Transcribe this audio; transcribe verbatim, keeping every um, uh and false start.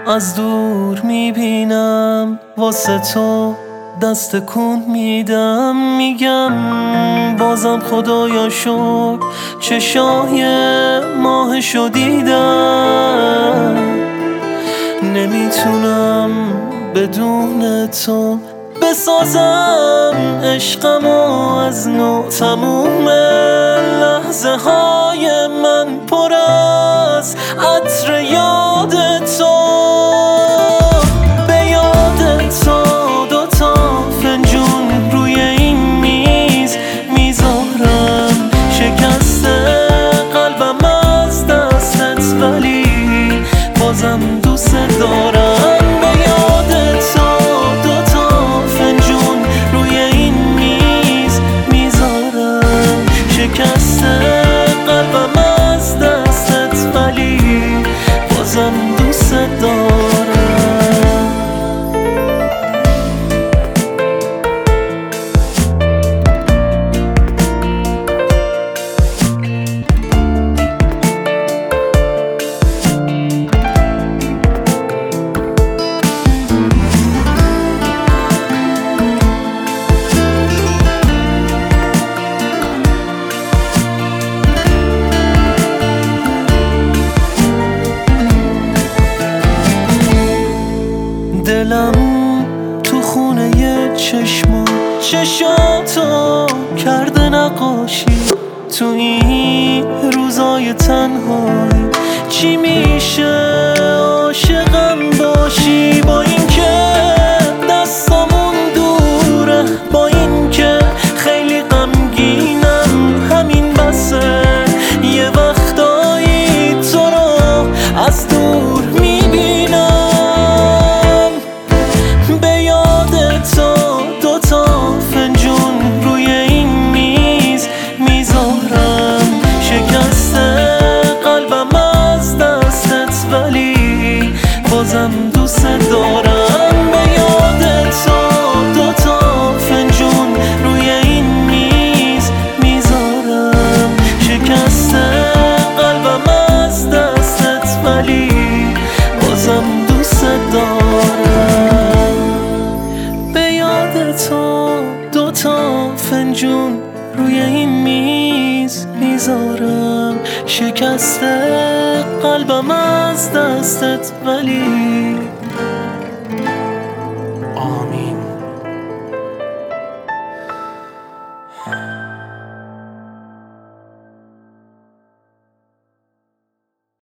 از دور میبینم واسه تو دست کن میدم، میگم بازم خدایا شکر چشای ماهشو دیدم. نمیتونم بدون تو بسازم عشقمو از نو، تموم لحظه های من پر از عطر یاد تو. به یاد تو دوتا فنجون روی این میز میذارم، شکسته قلبم از دستت ولی بازم دوست دارم. به یاد تو دوتا فنجون روی این میز میذارم، شکسته قلبم از دستت ولی بازم دوست دارم. دلم تو خونه چشما چشاتو کرده نقاشی، تو این روزای تنهایی چی میشه عاشقم باشی؟ با این که دستامون دوره، با این که خیلی غمگینم، همین بسه یه وقتایی تو رو از دور میبینم. بازم دوست دارم. به یاد تو دوتا فنجون روی این میز میذارم، شکسته قلبم از دستت ولی بازم دوست دارم. به یاد تو دوتا فنجون روی این میز میذارم، شکسته قلبم از دستت ولی آمین.